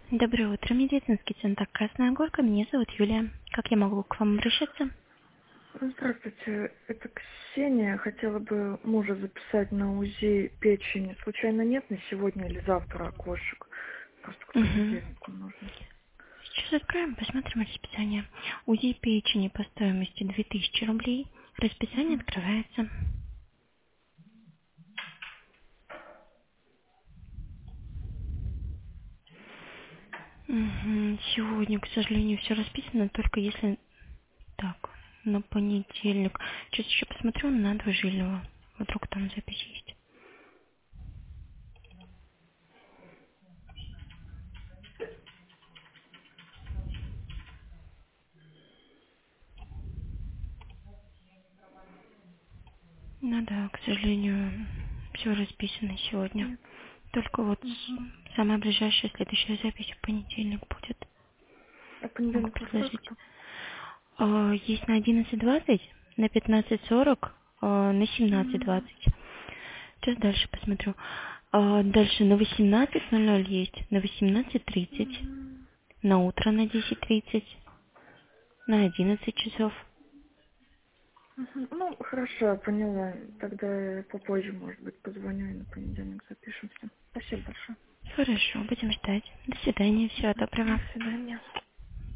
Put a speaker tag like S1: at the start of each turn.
S1: Доброе утро, медицинский центр «Красная Горка». Меня зовут Юлия. Как я могу к вам обращаться?
S2: Здравствуйте, это Ксения. Хотела бы мужа записать на УЗИ печени. Случайно нет на сегодня или завтра окошек? Просто к
S1: Угу.
S2: понедельнику нужно.
S1: Сейчас откроем, посмотрим расписание. УЗИ печени по стоимости 2000 рублей. Расписание открывается. Угу. Сегодня, к сожалению, все расписано, только если... Так, на понедельник. Сейчас еще посмотрю на двужильного. Вдруг там запись есть. Ну да, к сожалению, все расписано сегодня.
S2: Нет.
S1: Только вот
S2: Угу.
S1: самая ближайшая следующая запись в понедельник будет.
S2: А
S1: Могу
S2: понедельник во
S1: предложить.
S2: сколько-то?
S1: Есть на 11:20, на 15:40, на 17:20. Сейчас дальше посмотрю. Дальше на 18:00 есть, на 18:30,
S2: Мгм.
S1: на утро на 10:30, на 11 часов.
S2: Мгм. Ну, хорошо, я поняла. Тогда я попозже, может быть, позвоню и на понедельник запишемся. Спасибо большое.
S1: Хорошо, будем ждать. До свидания, всего доброго.
S2: До свидания.